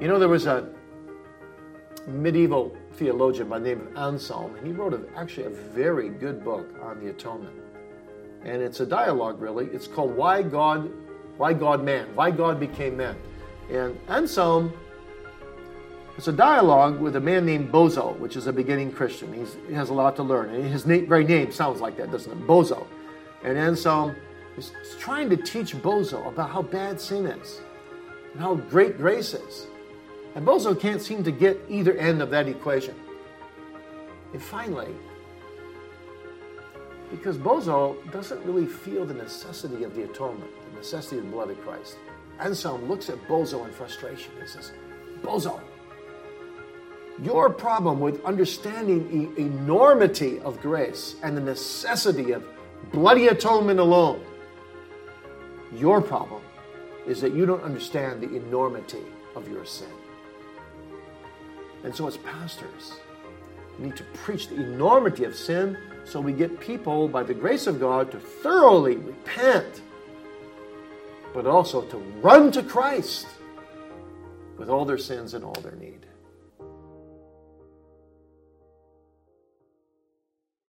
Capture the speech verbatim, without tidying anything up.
You know, there was a medieval theologian by the name of Anselm, and he wrote a, actually a very good book on the atonement. And it's a dialogue, really. It's called Why God, Why God Man, Why God Became Man. And Anselm, it's a dialogue with a man named Bozo, which is a beginning Christian. He's, he has a lot to learn. And his name, very name sounds like that, doesn't it? Bozo. And Anselm is trying to teach Bozo about how bad sin is and how great grace is. And Bozo can't seem to get either end of that equation. And finally, because Bozo doesn't really feel the necessity of the atonement, the necessity of the blood of Christ, Anselm looks at Bozo in frustration. He says, Bozo, your problem with understanding the enormity of grace and the necessity of bloody atonement alone, your problem is that you don't understand the enormity of your sin. And so as pastors, we need to preach the enormity of sin so we get people, by the grace of God, to thoroughly repent, but also to run to Christ with all their sins and all their need.